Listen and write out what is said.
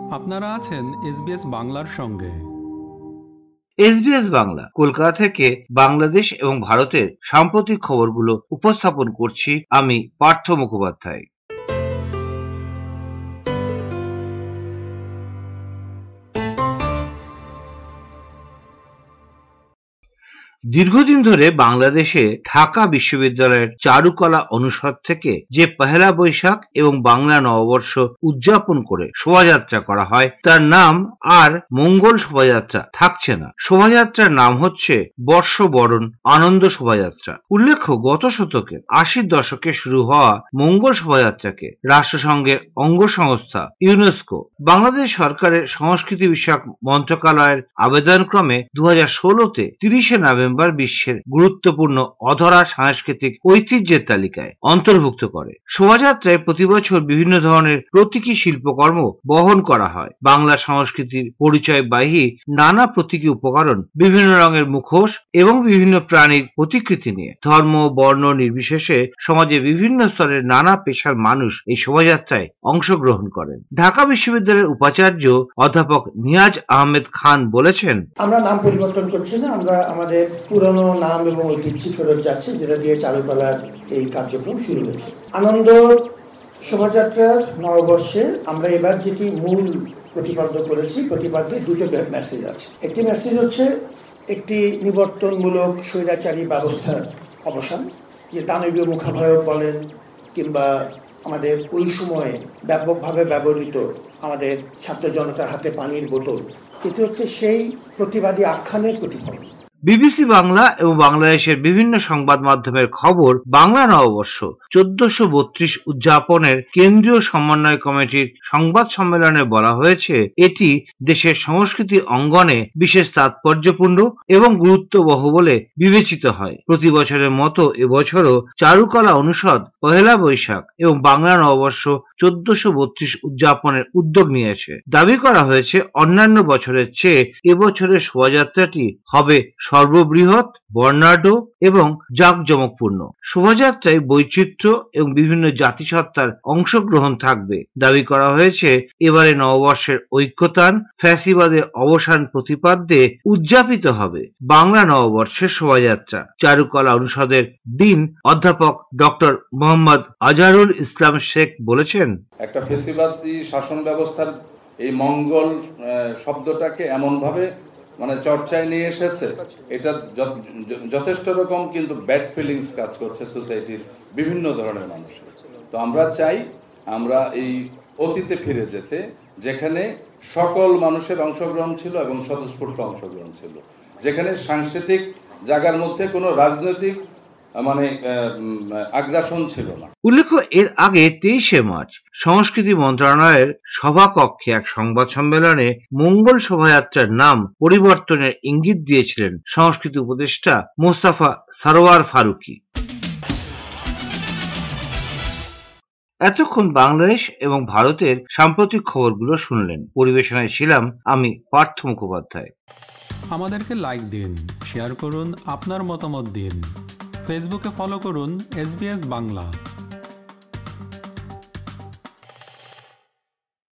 আপনারা আছেন SBS বাংলার সঙ্গে। SBS বাংলা কলকাতা থেকে বাংলাদেশ এবং ভারতের সাম্প্রতিক খবরগুলো উপস্থাপন করছি আমি পার্থ মুখোপাধ্যায়। দীর্ঘদিন ধরে বাংলাদেশে ঢাকা বিশ্ববিদ্যালয়ের চারুকলা অনুষদ থেকে যে পহেলা বৈশাখ এবং বাংলা নববর্ষ উদযাপন করে শোভাযাত্রা করা হয় তার নাম আর মঙ্গল শোভাযাত্রা থাকছে না। শোভাযাত্রার নাম হচ্ছে বর্ষবরণ আনন্দ শোভাযাত্রা। উল্লেখ্য, গত শতকের 80-র দশকে শুরু হওয়া মঙ্গল শোভাযাত্রাকে রাষ্ট্রসংঘের অঙ্গ সংস্থা ইউনেস্কো বাংলাদেশ সরকারের সংস্কৃতি বিষয়ক মন্ত্রণালয়ের আবেদনক্রমে 2016-তে 30শে নভেম্বর বিশ্বের গুরুত্বপূর্ণ অধরা সাংস্কৃতিক ঐতিহ্যের তালিকায় অন্তর্ভুক্ত করে। শোভাযাত্রায় প্রতি বছর বিভিন্ন ধরনের প্রতীকী শিল্পকর্ম বহন করা হয়। বাংলা সংস্কৃতির পরিচয়বাহী নানা প্রতীকী উপকরণ, বিভিন্ন রঙের মুখোশ এবং বিভিন্ন প্রাণীর প্রতিকৃতি নিয়ে ধর্ম বর্ণ নির্বিশেষে সমাজে বিভিন্ন স্তরের নানা পেশার মানুষ এই শোভাযাত্রায় অংশগ্রহণ করেন। ঢাকা বিশ্ববিদ্যালয়ের উপাচার্য অধ্যাপক নিয়াজ আহমেদ খান বলেছেন, আমরা নাম পরিবর্তন করছি না, আমরা আমাদের পুরনো নাম এবং ঐতিহ্য ফেরত যাচ্ছে, যেটা দিয়ে চারুকলার এই কার্যক্রম শুরু হয়েছে। আনন্দ শোভাযাত্রার নববর্ষে আমরা এবার যেটি মূল প্রতিপাদ্য করেছি, প্রতিপাদ্যে দুটো মেসেজ আছে। একটি মেসেজ হচ্ছে একটি নিবর্তনমূলক স্বৈরাচারী ব্যবস্থার অবসান, যে দানবীয় মুখাভয়ক বলেন কিংবা আমাদের ওই সময়ে ব্যাপকভাবে ব্যবহৃত আমাদের ছাত্র জনতার হাতে পানির বোতল, সেটি হচ্ছে সেই প্রতিবাদী আখ্যানের প্রতিফলন। বিবিসি বাংলা এবং বাংলাদেশের বিভিন্ন সংবাদ মাধ্যমের খবর, বাংলা নববর্ষ 1432 উদযাপনের কেন্দ্রীয় সমন্বয় কমিটির সংবাদ সম্মেলনে বলা হয়েছে, এটি দেশের সংস্কৃতি অঙ্গনে বিশেষ তাৎপর্যপূর্ণ এবং গুরুত্ববহ বলে বিবেচিত হয়। প্রতি বছরের মতো এবছরও চারুকলা অনুষদ পহেলা বৈশাখ এবং বাংলা নববর্ষ 1432 উদযাপনের উদ্যোগ নিয়েছে। দাবি করা হয়েছে, অন্যান্য বছরের চেয়ে এবছরের শোভাযাত্রাটি হবে সর্ববৃহৎ, বর্ণাঢ্য এবং জাঁকজমকপূর্ণ। শোভাযাত্রায় বৈচিত্র্য এবং বিভিন্ন জাতিসত্তার অংশগ্রহণ থাকবে। দাবি করা হয়েছে, এবারে নববর্ষের ঐক্যতান ফ্যাসিবাদের অবসান প্রতিপাদ্যে উদযাপিত হবে বাংলা নববর্ষের শোভাযাত্রা। চারুকলা অনুষদের ডিন অধ্যাপক ডক্টর মোহাম্মদ আজহারুল ইসলাম শেখ বলেছেন, একটা ফ্যাসিবাদী শাসন ব্যবস্থার এই মঙ্গল শব্দটাকে এমনভাবে চর্চায় নিয়ে এসেছে, এটা যথেষ্ট রকম কিন্তু ব্যাড ফিলিংস কাজ করছে সোসাইটির বিভিন্ন ধরনের মানুষের। তো আমরা চাই আমরা এই অতীতে ফিরে যেতে, যেখানে সকল মানুষের অংশগ্রহণ ছিল এবং স্বতঃস্ফূর্ত অংশগ্রহণ ছিল, যেখানে সাংস্কৃতিক জায়গার মধ্যে কোনো রাজনৈতিক আগ্রাসন ছিল না। উল্লেখ্য, এর আগে 23শে মার্চ সংস্কৃতি মন্ত্রণালয়ের সভাকক্ষে এক সংবাদ সম্মেলনে মঙ্গল শোভাযাত্রার নাম পরিবর্তনের ইঙ্গিত দিয়েছিলেন সংস্কৃতি উপদেষ্টা মোস্তফা সরওয়ার ফারুকী। এতক্ষণ বাংলাদেশ এবং ভারতের সাম্প্রতিক খবরগুলো শুনলেন। পরিবেশনায় ছিলাম আমি পার্থ মুখোপাধ্যায়। আমাদেরকে লাইক দিন, শেয়ার করুন, আপনার মতামত দিন। ফেসবুকে ফলো করুন SBS বাংলা।